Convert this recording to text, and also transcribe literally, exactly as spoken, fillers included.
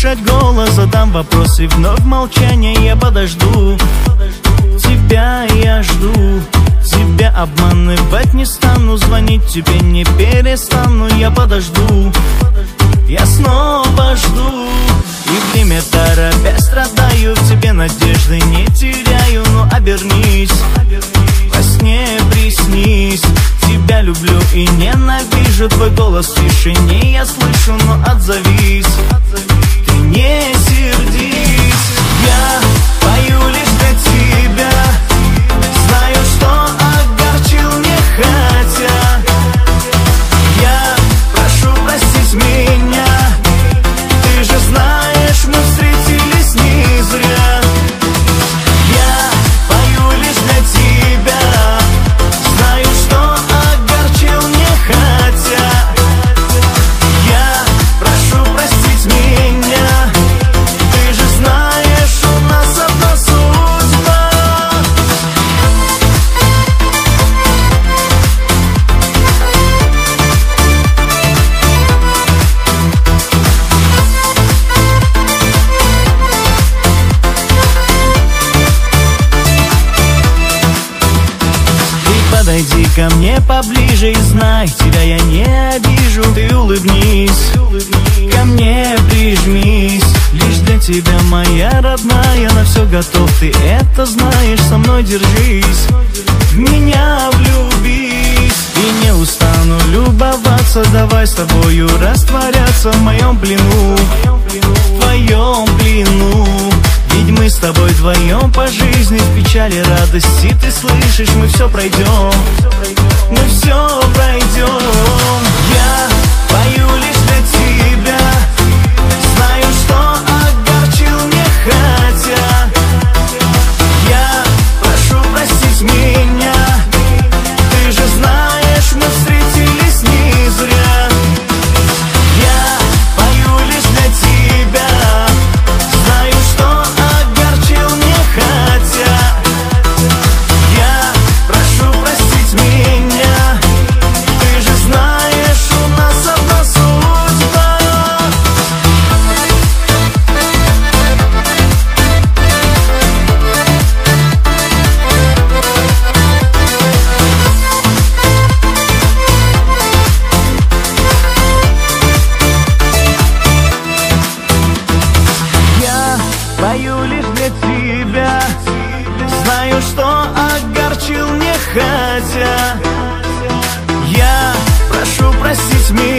услышать голос, задам вопрос и вновь молчание я подожду. Тебя я жду, тебя обманывать не стану, звонить тебе не перестану, я подожду, я снова жду. И время торопясь страдаю, в тебе надежды не теряю, но обернись, во сне приснись. Тебя люблю и ненавижу, твой голос в тишине я слышу, но отзовись, ты не сердись. Я пою лишь для тебя, знаю, что огорчил не хотя. Я прошу простить меня, ты же знаешь, мы встретились не зря. Я пою лишь для тебя, знаю, что огорчил не хотя. Я прошу простить меня, ты же знаешь, у нас одна судьба. Ты подойди ко мне поближе и знай, тебя я не обижу. Ты улыбнись, ко мне прижмись, лишь для тебя, моя родная, на все готов, ты это знаешь, со мной держись, в меня влюбись. И не устану любоваться, давай с тобою растворяться в моем плену, в твоем плену. Ведь мы с тобой вдвоем по жизни, в печали, радости, ты слышишь, мы все пройдем, мы все пройдем. Я пою лишь для тебя, знаю, что огорчил не хотя. Я прошу простить меня, ты же знаешь, мы встретились не зря. Я пою лишь для тебя, знаю, что огорчил не хотя. Я прошу простить меня, ты же знаешь, у нас одна судьба. Я пою лишь для тебя, знаю, что огорчил не хотя. Я прошу простить меня,